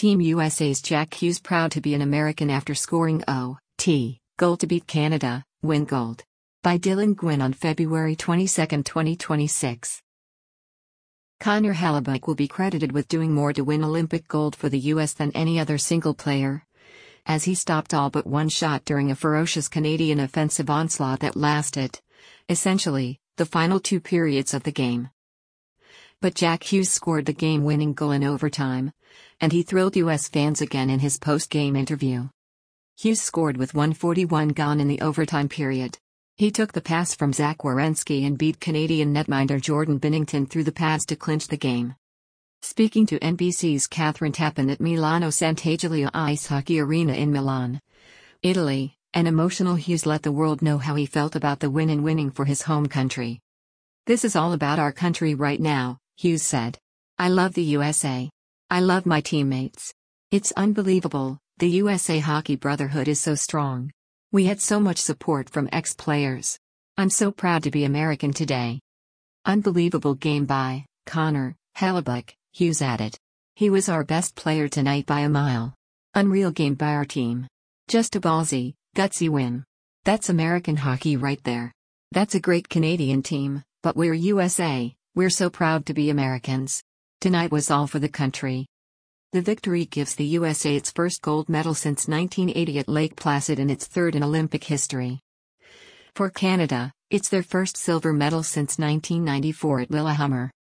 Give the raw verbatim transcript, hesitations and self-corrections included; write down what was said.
Team U S A's Jack Hughes proud to be an American after scoring O T goal to beat Canada, win gold. By Dylan Gwynn on February twenty-second, twenty twenty-six. Connor Hellebuyck will be credited with doing more to win Olympic gold for the U S than any other single player, as he stopped all but one shot during a ferocious Canadian offensive onslaught that lasted, essentially, the final two periods of the game. But Jack Hughes scored the game-winning goal in overtime, and he thrilled U S fans again in his post-game interview. Hughes scored with one forty-one gone in the overtime period. He took the pass from Zach Werenski and beat Canadian netminder Jordan Binnington through the pads to clinch the game. Speaking to N B C's Catherine Tappan at Milano Sant'Egidio Ice Hockey Arena in Milan, Italy, an emotional Hughes let the world know how he felt about the win and winning for his home country. "This is all about our country right now," Hughes said. "I love the U S A. I love my teammates. It's unbelievable, the U S A hockey brotherhood is so strong. We had so much support from ex-players. I'm so proud to be American today." Unbelievable game by Connor Hellebuyck, Hughes added. "He was our best player tonight by a mile. Unreal game by our team. Just a ballsy, gutsy win. That's American hockey right there. That's a great Canadian team, but we're U S A, we're so proud to be Americans. Tonight was all for the country." The victory gives the U S A its first gold medal since nineteen eighty at Lake Placid and its third in Olympic history. For Canada, it's their first silver medal since nineteen ninety-four at Lillehammer.